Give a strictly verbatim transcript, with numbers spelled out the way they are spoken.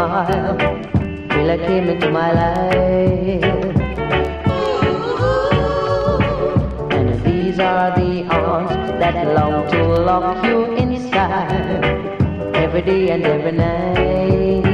smile till I came into my life. And these are the arms that long to lock you inside every day and every night.